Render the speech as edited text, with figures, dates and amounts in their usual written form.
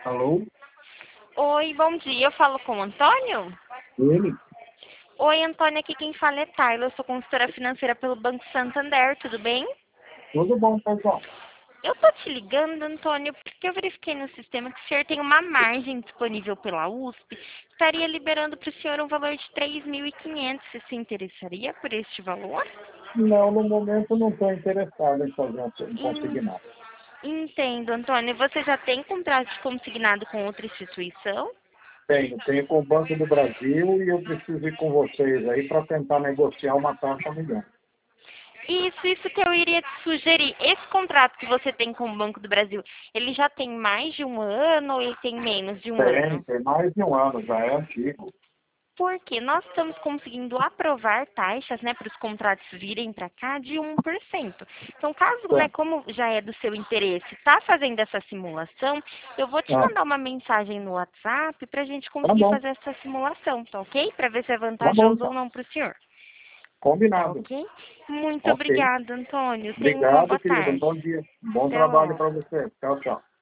Alô? Oi, bom dia. Eu falo com o Antônio? Ele? Oi, Antônio, aqui quem fala é Tayla. Eu sou consultora financeira pelo Banco Santander, tudo bem? Tudo bom, pessoal? Eu tô te ligando, Antônio, porque eu verifiquei no sistema que o senhor tem uma margem disponível pela USP. Estaria liberando para o senhor um valor de 3.500. Você se interessaria por este valor? Não, no momento não estou interessado em fazer um En- consignado. Entendo, Antônio. Você já tem contrato de consignado com outra instituição? Tenho com o Banco do Brasil e eu preciso ir com vocês aí para tentar negociar uma taxa melhor. Isso que eu iria te sugerir. Esse contrato que você tem com o Banco do Brasil, ele já tem mais de um ano ou ele tem menos de um ano? Tem mais de um ano, já é antigo. Porque nós estamos conseguindo aprovar taxas, né, para os contratos virem para cá de 1%. Então, caso, né, Tá, como já é do seu interesse, está fazendo essa simulação, eu vou te ah, mandar uma mensagem no WhatsApp para a gente tá conseguir bom, fazer essa simulação, tá ok? Para ver se é tá bom vantajoso ou então. não para o senhor. Tá Combinado. ok? Muito Ok. obrigada, Antônio. Tenha uma Obrigado, boa querido. tarde. Bom dia. Bom Até trabalho logo. para você. Tchau, tchau.